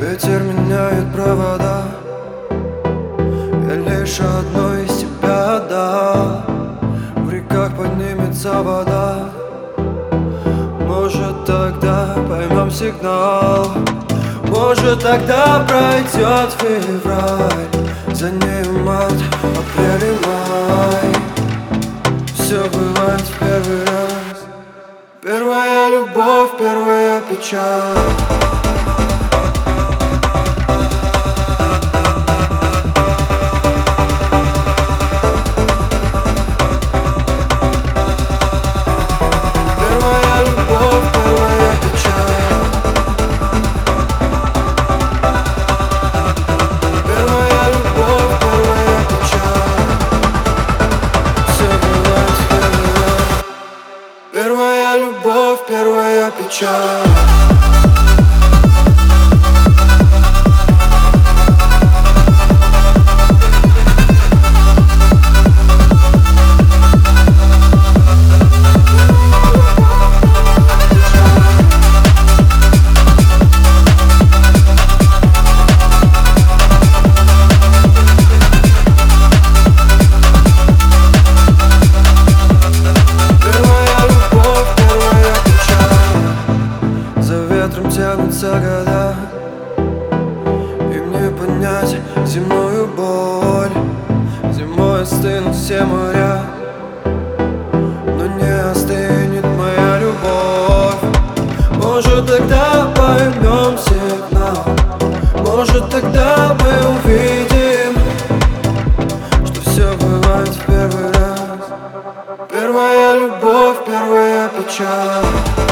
Ветер меняет провода, я лишь одно из тебя отдал. В реках поднимется вода, может тогда поймем сигнал. Может тогда пройдет февраль, за ним март, апрель и май. Все бывает в первый раз. Первая любовь, первая печаль. Первая любовь, первая печаль. Тянутся года, им не понять земную боль. Зимой остынут все моря, но не остынет моя любовь. Может тогда поймем сигнал, может тогда мы увидим, что все бывает в первый раз. Первая любовь, первая печаль.